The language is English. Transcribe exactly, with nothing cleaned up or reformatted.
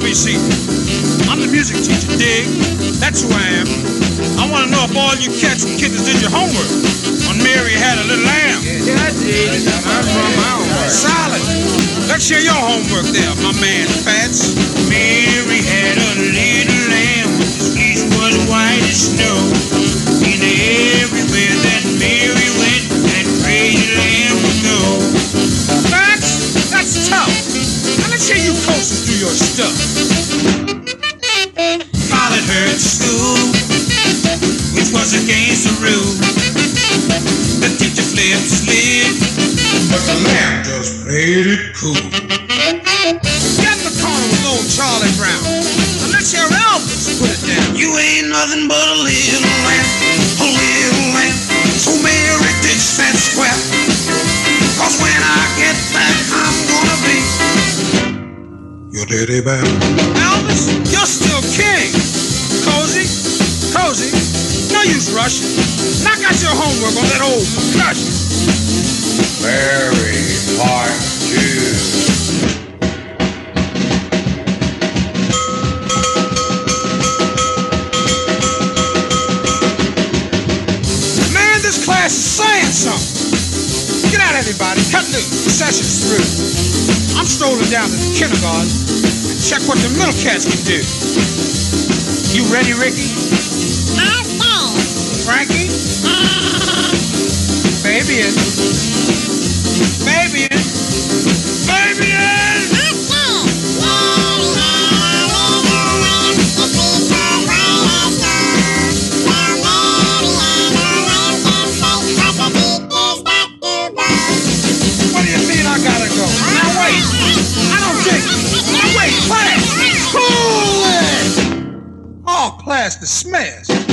you see, I'm the music teacher, dig? That's who I am. I want to know if all you cats and kittens did your homework on Mary Had a Little Lamb. Yeah, I did. I'm from my homework. Solid. Let's hear your homework there, my man Fats. Mary had a little lamb, his fleece was white as snow. In everywhere that Mary went, that crazy lamb would go. Fats, that's tough. Now let's hear you coaches do your stuff. Followed her to school, which was against the rule. The teacher flipped his lid, but the lamb just played it cool. Get in the corner with old Charlie Brown. Now let's hear Elvis put it down. You ain't nothing but a little lamb, a little lamb. So Mary ditch that square, 'cause when I get back I'm gonna be your daddy bear. Elvis, you're still king. Cozy, Cozy, no use rushing. Knock out your homework on that old percussion. Mary, part two. Man, this class is saying something. Get out, everybody. Cut loose. The session's through. I'm strolling down to the kindergarten and check what the middle cats can do. You ready, Ricky? Frankie? Fabian? Fabian? Fabian! What do you mean I gotta go? Now wait! I don't think... Now wait, class! Cool it! All class dismissed.